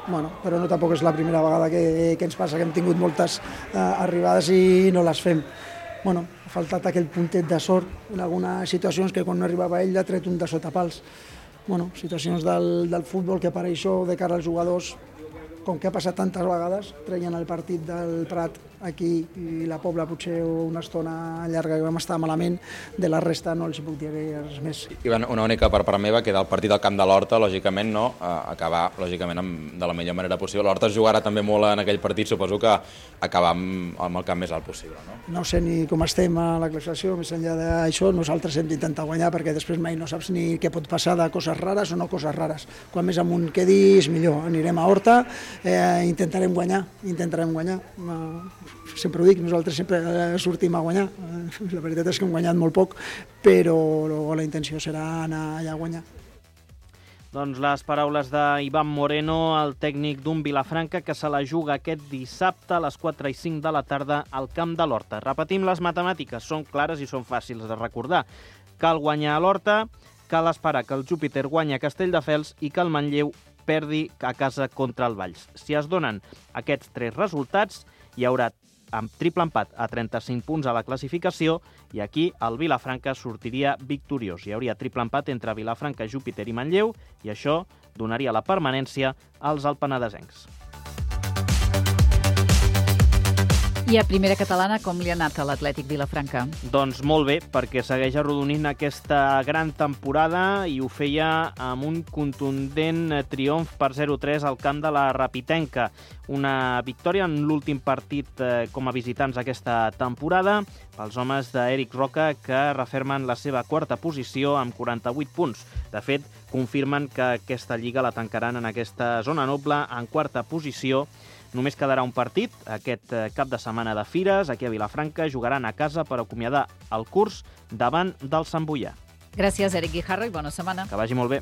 S13: Bueno, però no tampoc és la primera vegada que ens passa, que hem tingut moltes arribades i no les fem. Bueno, ha faltat aquell puntet de sort en algunes situacions que quan no arribava ell ha tret un de sota pals. Bueno, situacions del futbol que per això de cara als jugadors, com que ha passat tantes vegades, treien el partit del Prat aquí i la Pobla potser una estona llarga que vam estar malament, de la resta no els puc dir res més.
S15: Ivan, una única per part meva, que del partit al camp de l'Horta, lògicament, no, acabar lògicament de la millor manera possible. L'Horta es jugarà també molt en aquell partit, suposo que acabar amb el camp més alt possible, no?
S13: No sé ni com estem a la classificació, més enllà d'això, nosaltres hem d'intentar guanyar perquè després mai no saps ni què pot passar de coses rares o no coses rares. Quan més amunt quedis, millor. Anirem a Horta, intentarem guanyar. Sempre ho dic, nosaltres sempre sortim a guanyar. La veritat és que hem guanyat molt poc, però la intenció serà anar allà a guanyar.
S9: Doncs les paraules d'Ivan Moreno, el tècnic d'un Vilafranca que se la juga aquest dissabte a les 4:05 de la tarda al camp de l'Horta. Repetim les matemàtiques, són clares i són fàcils de recordar. Cal guanyar a l'Horta, cal esperar que el Júpiter guanyi a Castelldefels i que el Manlleu perdi a casa contra el Valls. Si es donen aquests 3 resultats, hi haurà amb triple empat a 35 punts a la classificació i aquí el Vilafranca sortiria victoriós. Hi hauria triple empat entre Vilafranca, Júpiter i Manlleu i això donaria la permanència als alpenadesencs.
S2: I a primera catalana, com li ha anat a l'Atlètic Vilafranca?
S9: Doncs molt bé, perquè segueix arrodonint aquesta gran temporada i ho feia amb un contundent triomf per 0-3 al camp de la Rapitenca. Una victòria en l'últim partit com a visitants aquesta temporada pels homes d'Eric Roca, que refermen la seva quarta posició amb 48 punts. De fet, confirmen que aquesta lliga la tancaran en aquesta zona noble en quarta posició. Només quedarà un partit, aquest cap de setmana de Fires, aquí a Vilafranca. Jugaran a casa per acomiadar el curs davant del Sant Boià.
S2: Gràcies, Eric Guijarro, i bona setmana.
S9: Que vagi molt bé.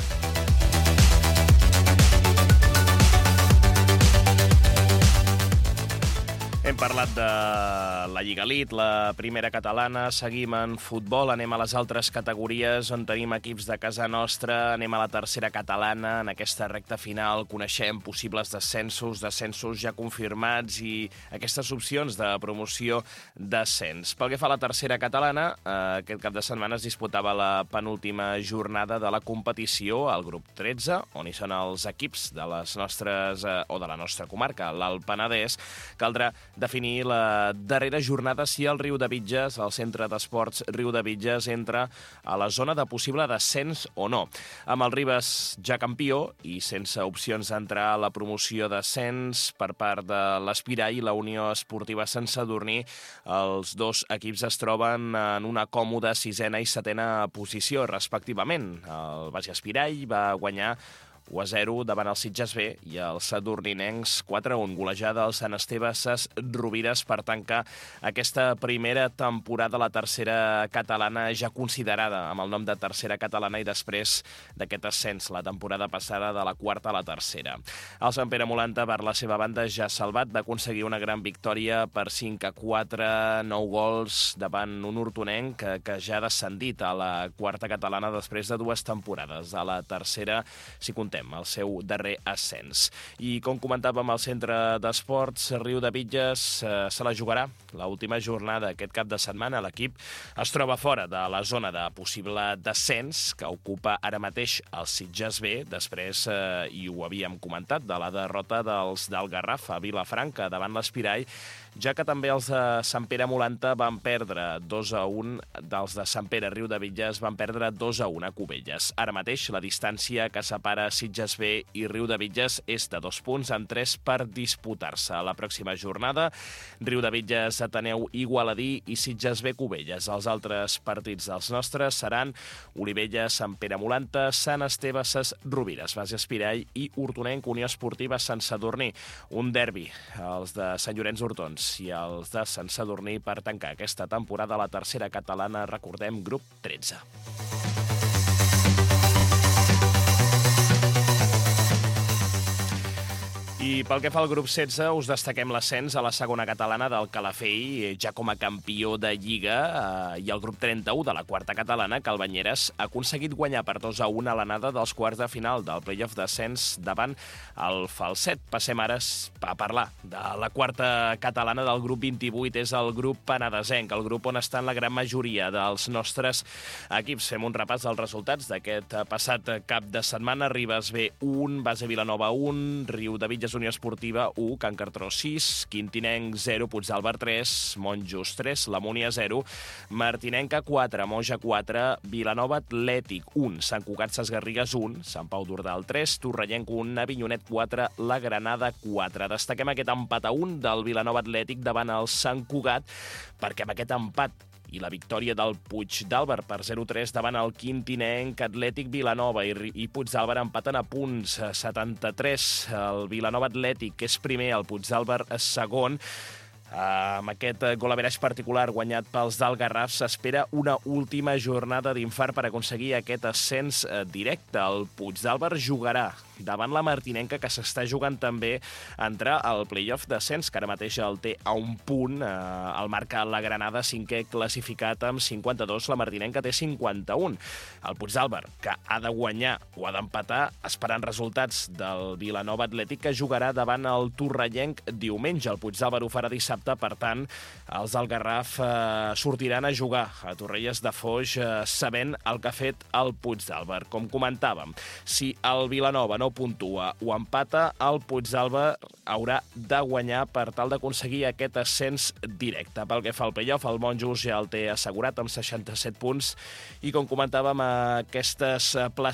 S1: Hem parlat de la Lliga Elite, la primera catalana, seguim en futbol, anem a les altres categories on tenim equips de casa nostra, anem a la tercera catalana, en aquesta recta final coneixem possibles descensos ja confirmats i aquestes opcions de promoció d'ascens. Pel que fa a la tercera catalana, aquest cap de setmana es disputava la penúltima jornada de la competició al grup 13, on hi són els equips de les nostres, o de la nostra comarca, l'Alt Penedès. Caldrà definir la darrera jornada si el Riu de Vitges, el centre d'esports Riu de Vitges, entra a la zona de possible descens o no. Amb el Ribes ja campió i sense opcions d'entrar a la promoció d'ascens per part de l'Espirall i la Unió Esportiva Sant Sadurní, els dos equips es troben en una còmoda 6a i 7a posició, respectivament. El Baix Espirall va guanyar 1-0 davant el Sitges B i els sadurninencs 4-1, golejada al Sant Esteve Ses Rovires per tancar aquesta primera temporada a la tercera catalana, ja considerada amb el nom de tercera catalana i després d'aquest ascens la temporada passada de la quarta a la tercera. El Sant Pere Molanta, per la seva banda, ja salvat, va aconseguir una gran victòria per 5-4, 9 gols davant un hortonenc que ja ha descendit a la quarta catalana després de 2 temporades. A la tercera, si contem el seu darrer ascens. I com comentàvem al centre d'esports Riu de Vitges, se la jugarà l'última jornada aquest cap de setmana. L'equip es troba fora de la zona de possible descens que ocupa ara mateix el Sitges B, després, i ho havíem comentat, de la derrota dels del Garraf a Vilafranca davant l'Espirall, ja que també els de Sant Pere Molanta van perdre 2-1, dels de Sant Pere Riu de Vitges van perdre 2-1 a Cubelles. Ara mateix la distància que separa Sitges B i Riu de Vitges és de 2 punts, amb 3 per disputar-se. A la pròxima jornada, Riu de Vitges, Ateneu Igualadí i Sitges B Cubelles. Els altres partits dels nostres seran Olivella, Sant Pere Molanta, Sant Esteve Ses Rovires, Baix Espirall i Hortonenc Unió Esportiva Sant Sadurní. Un derbi, els de Sant Llorenç d'Hortons i els de Sant Sadurní per tancar aquesta temporada a la tercera catalana, recordem, grup 13. I pel que fa al grup 16, us destaquem l'ascens a la segona catalana del Calafell, ja com a campió de Lliga, i el grup 31 de la quarta catalana, que el Banyeres ha aconseguit guanyar per 2-1 a l'anada dels quarts de final del playoff d'ascens davant el Falset. Passem ara a parlar de la quarta catalana del grup 28, és el grup penedesenc, el grup on estan la gran majoria dels nostres equips. Fem un repàs dels resultats d'aquest passat cap de setmana. Ribes B 1, Base Vilanova 1, Riudebitlles Unió Esportiva 1, Can Cartró 6, Quintinenc 0, Puigdàlber 3, Monjos 3, La Múnia 0, Martinenca 4, Moja 4, Vilanova Atlètic 1, Sant Cugat Sesgarrigues 1, Sant Pau d'Ordal 3, Torrellenc 1, Avinyonet 4, La Granada 4. Destaquem aquest empat a 1 del Vilanova Atlètic davant el Sant Cugat, perquè amb aquest empat i la victòria del Puigdàlber per 0-3 davant el Quintinenc, Atlètic Vilanova i Puigdàlber empaten a punts, 73. El Vilanova Atlètic, que és primer, el Puigdàlber segon. Amb aquest golaveratge particular guanyat pels del Garraf s'espera una última jornada d'infart per aconseguir aquest ascens directe. El Puigdàlber jugarà davant la Martinenca, que s'està jugant també a entrar al playoff d'ascens, que ara mateix el té a un punt. El marca la Granada, cinquè classificat amb 52, la Martinenca té 51. El Puigdàlber, que ha de guanyar o ha d'empatar, esperant resultats del Vilanova Atlètic, que jugarà davant el Torrellenc diumenge. El Puigdàlber ho farà dissabte, per tant, els del Garraf sortiran a jugar a Torrelles de Foix sabent el que ha fet el Puigdàlber. Com comentàvem, si el Vilanova no puntua o empata, el Puigdàlber haurà de guanyar per tal d'aconseguir aquest ascens directe. Pel que fa al playoff, el Monjos ja el té assegurat amb 67 punts i, com comentàvem, aquestes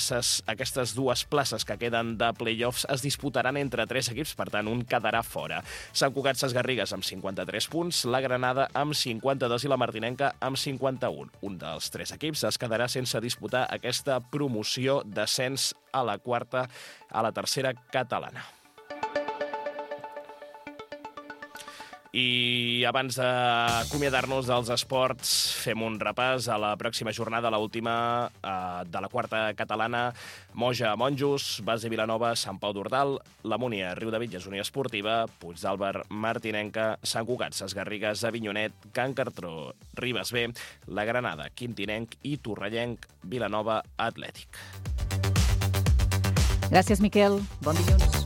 S1: dues places que queden de playoffs es disputaran entre 3 equips, per tant, un quedarà fora. Sant Cugat Sesgarrigues amb 53 punts, la Granada amb 52 i la Martinenca amb 51. Un dels 3 equips es quedarà sense disputar aquesta promoció d'ascens a la tercera catalana. I abans d'acomiadar-nos dels esports, fem un repàs a la pròxima jornada, l'última de la quarta catalana. Moja, Monjos, Base Vilanova, Sant Pau d'Ordal, La Múnia, Riudebitlles, Unió Esportiva, Puigdàlber, Martinenca, Sant Cugat, Sesgarrigues, Avinyonet, Can Cartró, Ribes B, La Granada, Quintinenc i Torrellenc, Vilanova Atlètic.
S2: Gràcies, Miquel. Bon dilluns.